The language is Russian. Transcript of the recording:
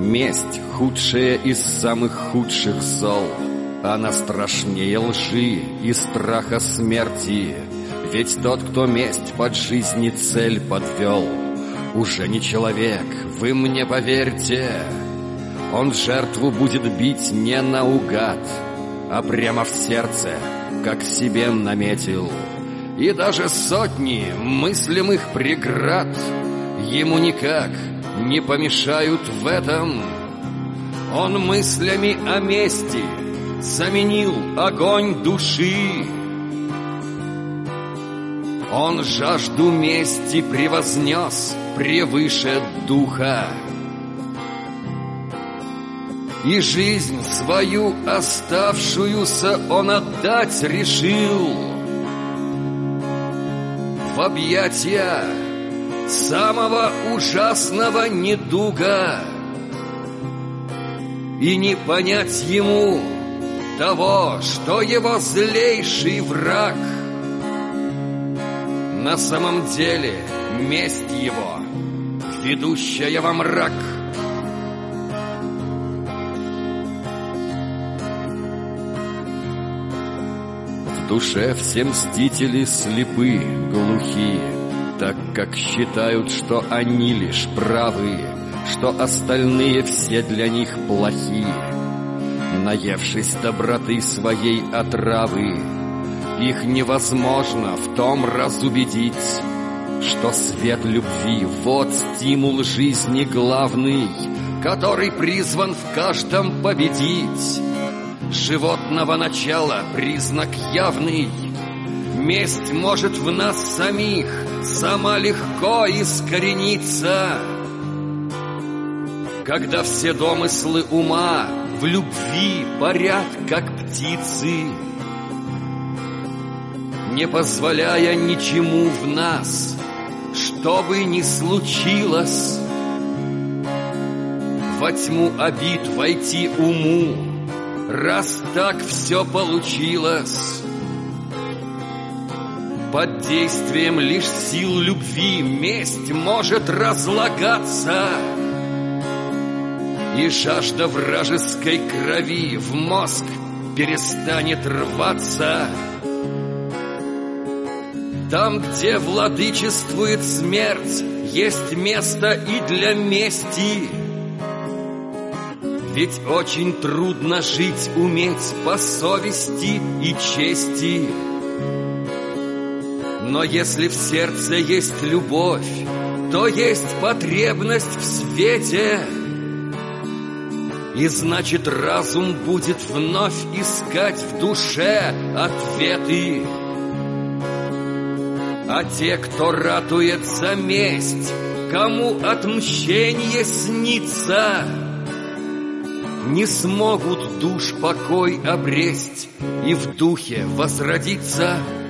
Месть — худшая из самых худших зол. Она страшнее лжи и страха смерти. Ведь тот, кто месть под жизни цель подвел, уже не человек, вы мне поверьте. Он жертву будет бить не наугад, а прямо в сердце, как себе наметил. И даже сотни мыслимых преград ему никак не помешают в этом. Он мыслями о мести заменил огонь души. Он жажду мести превознес превыше духа. И жизнь свою оставшуюся он отдать решил в объятия самого ужасного недуга. И не понять ему того, что его злейший враг на самом деле месть его, ведущая во мрак. В душе все мстители слепы, глухи, так как считают, что они лишь правы, что остальные все для них плохи. Наевшись доброты своей отравы, их невозможно в том разубедить, что свет любви — вот стимул жизни главный, который призван в каждом победить. Животного начала признак явный. Месть может в нас самих сама легко искорениться, когда все домыслы ума в любви парят, как птицы, не позволяя ничему в нас, что бы ни случилось, во тьму обид войти уму, раз так все получилось. Под действием лишь сил любви месть может разлагаться, и жажда вражеской крови в мозг перестанет рваться. Там, где владычествует смерть, есть место и для мести. Ведь очень трудно жить, уметь по совести и чести. Но если в сердце есть любовь, то есть потребность в свете. И значит, разум будет вновь искать в душе ответы. А те, кто ратует за месть, кому отмщение снится, не смогут душ покой обресть и в духе возродиться.